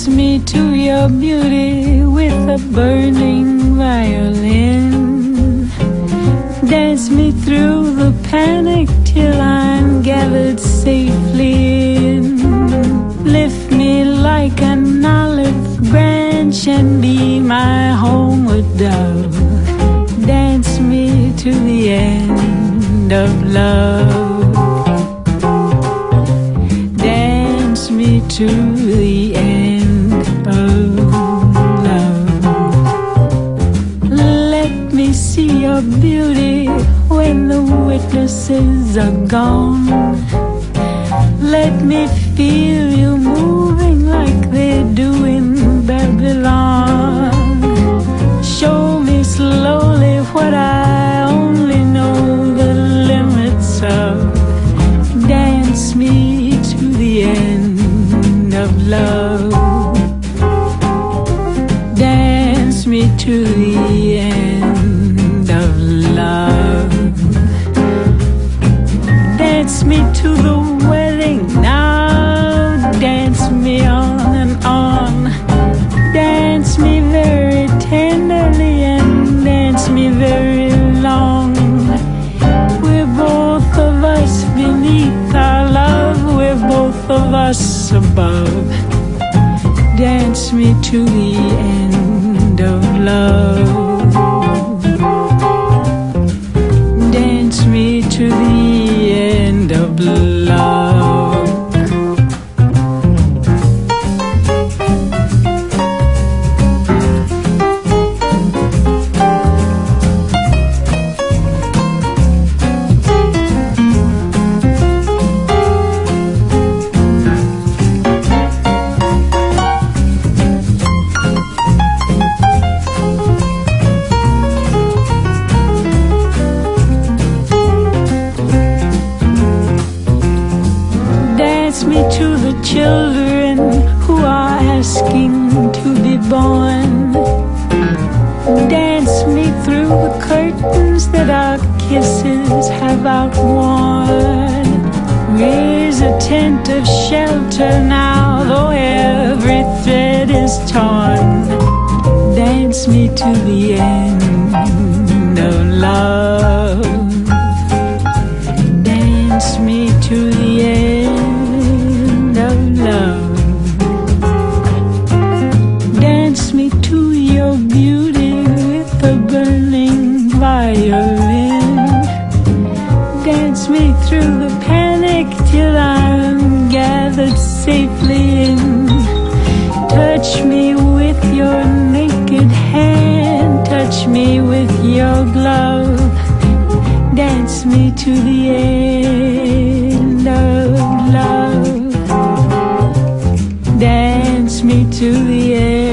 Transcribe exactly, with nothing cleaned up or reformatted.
Dance me to your beauty with a burning violin. Dance me through the panic till I'm gathered safely in. Lift me like an olive branch and be my homeward dove. Dance me to the end of love. Dance me to the end of love. Let me see your beauty when the witnesses are gone. Let me feel you moving like they do in Babylon. Show me slowly what I only know the limits of. Dance me to the end of love. Dance me to the end of love. Dance me to the wedding now. Dance me on and on. Dance me very tenderly and dance me very long. We're both of us beneath our love. We're both of us above. Dance me to the end of love. Dance me to the end of love. Dance me to the children who are asking to be born. Dance me through the curtains that our kisses have outworn. Raise a tent of shelter now, though every thread is torn. Dance me to the end of love. Dance me to the end of love. Dance me to your beauty with a burning violin. Dance me through the panic till I'm gathered safely in. Touch me with your naked hand. Touch me with your glove. Dance me to the end of love. Dance me to the end